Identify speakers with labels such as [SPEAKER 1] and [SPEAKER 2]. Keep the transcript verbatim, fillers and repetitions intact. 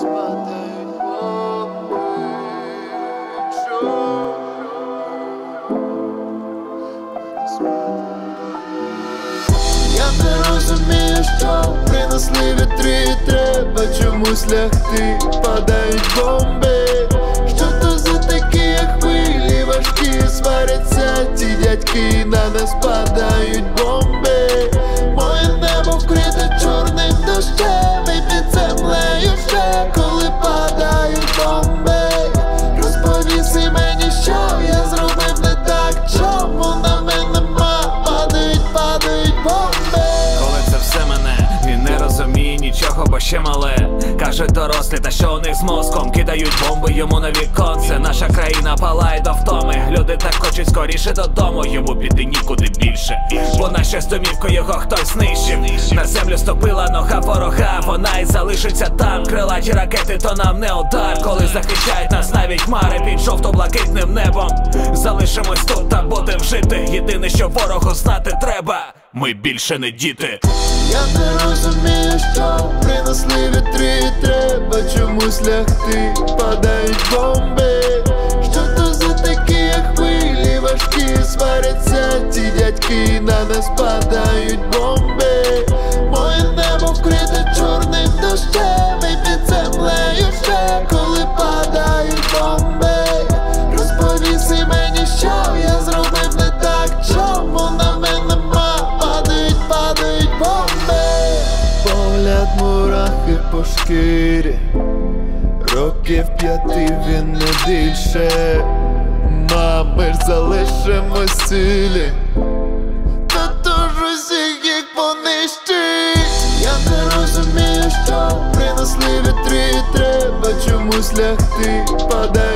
[SPEAKER 1] падають бомби. Чому? Я не розумію, що принесли вітри, і треба чомусь лягти. Падають бомби. Що то за такі хвилі важкі? Сваряться ті дядьки, на нас падають бомби. Моє небо вкрите чорним дощем, і під землею ще, коли падають бомби. Розповіси мені, що я зробив не так, чому на мене ма падають, падають бомби.
[SPEAKER 2] Коли це все мене, він не розуміє нічого, бо ще мале. Каже дорослі, та що у них з мозком? Кидають бомби йому на віконце. Наша країна палає до втоми. Люди так хочуть скоріше додому, йому піти нікуди більше. Бо наша домівку його хтось знищив. На землю ступила нога ворога, вона й залишиться там. Крилаті ракети, то нам не удар. Коли захищають нас навіть хмари під жовто-блакитним небом. Залишимось тут та будем жити. Єдине, що ворогу знати треба: ми більше не діти.
[SPEAKER 1] Я не розумію, що принесли вітри, і треба чомусь лягти. Падають бомби. Що то за такі хвилі важкі? Сваряться ті дядьки, на нас падають бомби. Моє небо вкрите чорним дощем, і під землею ще, коли падають бомби. Розповіси мені, що я зробив не так, чому на мене ма падають, падають бомби. Погляд мурахи по шкірі, років п'яти він не більше. Мами ж залишимось цілі, та тож усіх їх понищи. Я не розумію, що принесли вітри, і треба чомусь лягти. Падає